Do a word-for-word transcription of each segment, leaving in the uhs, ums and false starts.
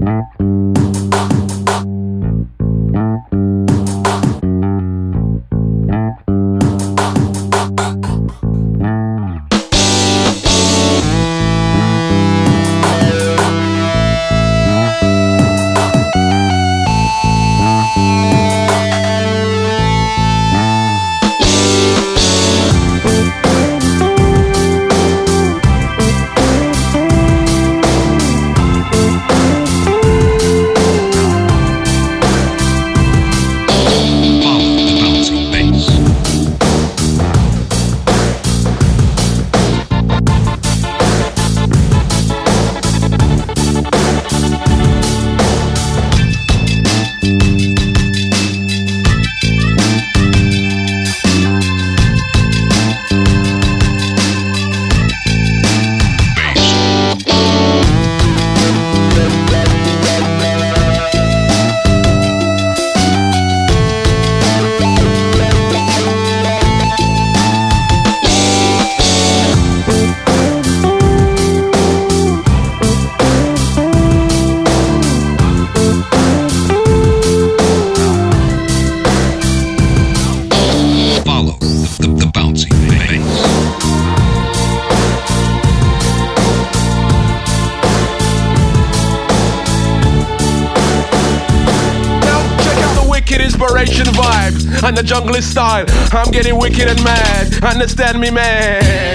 Inspiration vibes and the jungle style. I'm getting wicked and mad. Understand me, man.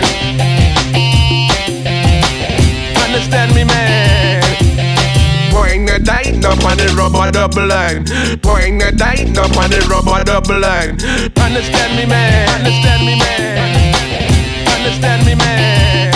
Understand me, man. Pouring the date up on the rubber double line. Pouring the date up on the rubber double line. Understand me, man. Understand me, man. Understand me, man.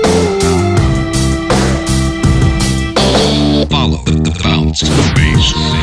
Follow the bounce bass.